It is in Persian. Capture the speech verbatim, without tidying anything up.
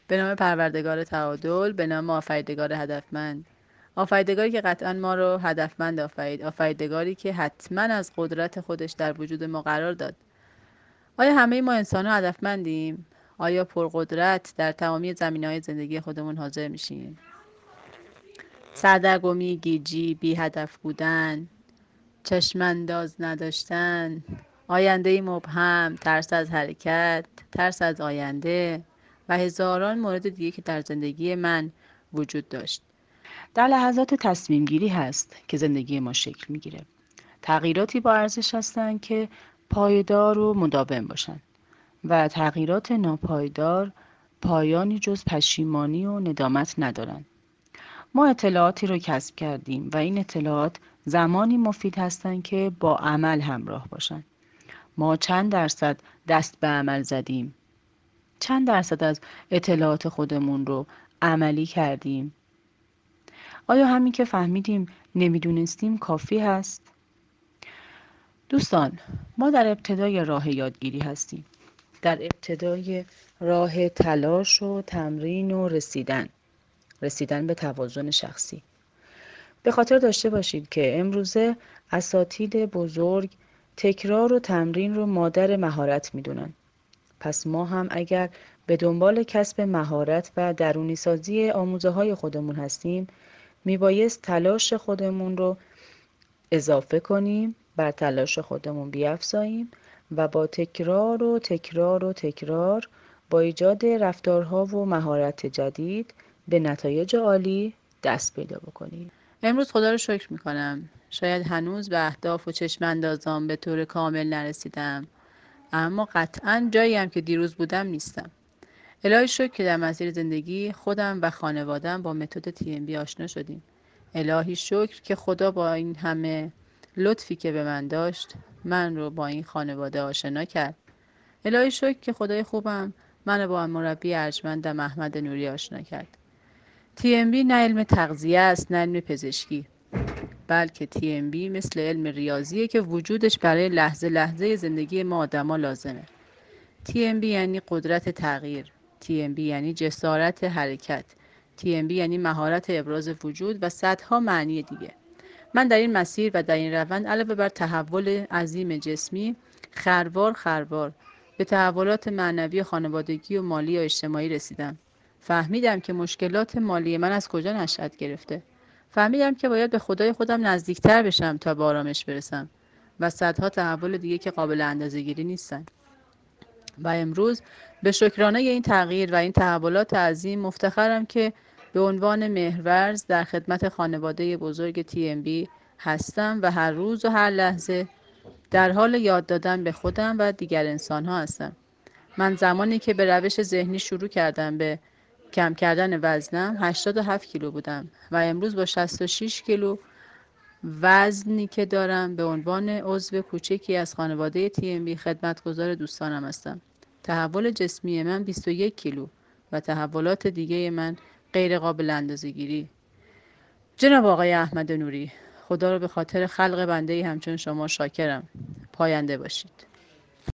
به نام پروردگار تعادل، به نام آفریدگار هدفمند. آفریدگاری که قطعا ما رو هدفمند آفرید، آفریدگاری که حتما از قدرت خودش در وجود ما قرار داد. آیا همه ما انسان ها هدفمندیم؟ آیا پرقدرت در تمامی زمینه‌های زندگی خودمون حاضر میشیم؟ سردرگمی، گیجی، بی هدف بودن، چشمانداز نداشتن، آینده مبهم، ترس از حرکت، ترس از آینده و هزاران مورد دیگه که در زندگی من وجود داشت. در لحظات تصمیم گیری هست که زندگی ما شکل میگیره. تغییراتی با ارزش هستند که پایدار و مداوم باشند و تغییرات ناپایدار پایانی جز پشیمانی و ندامت ندارند. ما اطلاعاتی رو کسب کردیم و این اطلاعات زمانی مفید هستند که با عمل همراه باشند. ما چند درصد دست به عمل زدیم؟ چند درصد از اطلاعات خودمون رو عملی کردیم؟ آیا همین که فهمیدیم نمیدونستیم کافی هست؟ دوستان، ما در ابتدای راه یادگیری هستیم. در ابتدای راه تلاش و تمرین و رسیدن. رسیدن به توازن شخصی. به خاطر داشته باشید که امروزه اساتید بزرگ تکرار و تمرین رو مادر مهارت میدونن. پس ما هم اگر به دنبال کسب مهارت و درونی سازی آموزه های خودمون هستیم، میبایست تلاش خودمون رو اضافه کنیم، بر تلاش خودمون بیفزاییم و با تکرار و تکرار و تکرار با ایجاد رفتارها و مهارت جدید به نتایج عالی دست پیدا بکنیم. امروز خدا رو شکر میکنم. شاید هنوز به اهداف و چشم اندازام به طور کامل نرسیدم، اما قطعا جایی هم که دیروز بودم نیستم. الهی شکر که در مسیر زندگی خودم و خانوادم با متد تی ام بی آشنا شدیم. الهی شکر که خدا با این همه لطفی که به من داشت من رو با این خانواده آشنا کرد. الهی شکر که خدای خوبم منو با مربی ارجمندم احمد نوری آشنا کرد. تی ام بی نه علم تغذیه است نه علم پزشکی، بلکه تی ام بی مثل علم ریاضیه که وجودش برای لحظه لحظه زندگی ما آدما لازمه. تی ام بی یعنی قدرت تغییر، تی ام بی یعنی جسارت حرکت، تی ام بی یعنی مهارت ابراز وجود و صدها معنی دیگه. من در این مسیر و در این روند علاوه بر تحول عظیم جسمی، خروار خروار به تحولات معنوی خانوادگی و مالی و اجتماعی رسیدم. فهمیدم که مشکلات مالی من از کجا نشأت گرفته. فهمیدم که باید به خدای خودم نزدیکتر بشم تا به آرامش برسم و صدها تحول دیگه که قابل اندازه‌گیری نیستن. و امروز به شکرانه این تغییر و این تحولات عظیم مفتخرم که به عنوان مهرورز در خدمت خانواده بزرگ تی ام بی هستم و هر روز و هر لحظه در حال یاد دادن به خودم و دیگر انسان ها هستم. من زمانی که به روش ذهنی شروع کردم به کم کردن وزنم هشتاد و هفت کیلو بودم و امروز با شصت و شش کیلو وزنی که دارم به عنوان عضو کوچکی از خانواده تی ام بی خدمتگزار دوستانم هستم. تحول جسمی من بیست و یک کیلو و تحولات دیگه من غیر قابل اندازه‌گیری. جناب آقای احمد نوری، خدا رو به خاطر خلق بنده همچون شما شاکرم. پاینده باشید.